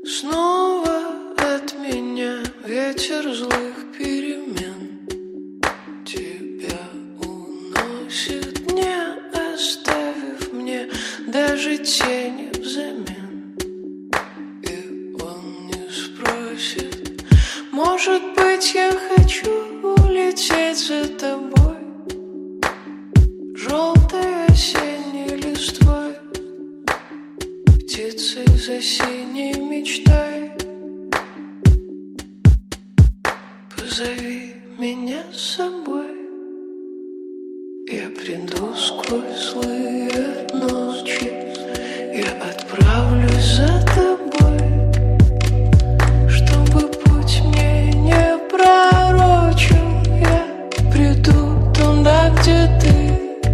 Снова от меня ветер злых перемен тебя уносит, не оставив мне даже тени взамен. И он не спросит, может быть, я хочу улететь за тобой, желтой осенней листвой, птицей за синей мечтой. Позови меня с собой, я приду сквозь злые ночи, я отправлюсь за тобой, чтобы путь мне не пророчил. Я приду туда, где ты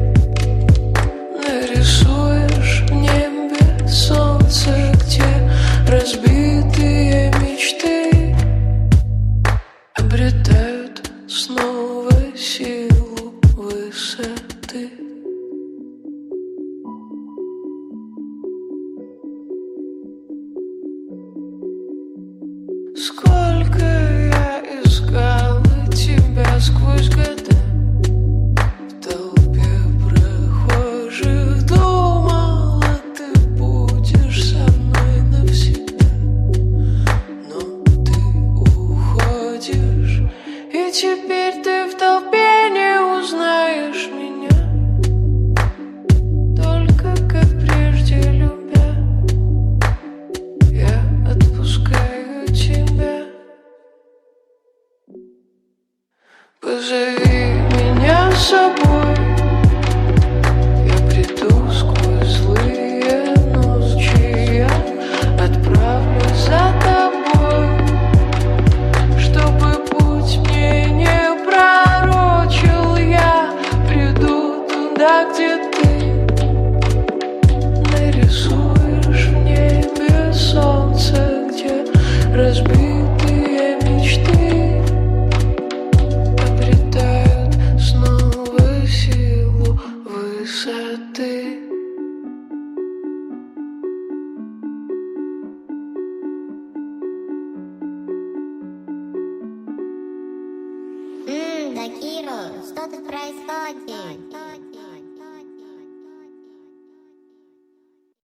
нарисуешь в небе солнце, где разбитые мечты обретают снова силу высоты. Сколько я искала тебя сквозь года, в толпе прохожих думала, ты будешь со мной навсегда. Но ты уходишь, и теперь ты в толпе не узнаешь меня, только как прежде любя. Я отпускаю тебя. Позови меня с собой, я приду сквозь злые ночи, я отправлюсь за тобой, чтобы путь мне не пророчил. Я приду туда, где ты нарисуешь в небе солнце, где разбитые мечты обретают снова силу высоты. Да, Киро, что тут происходит?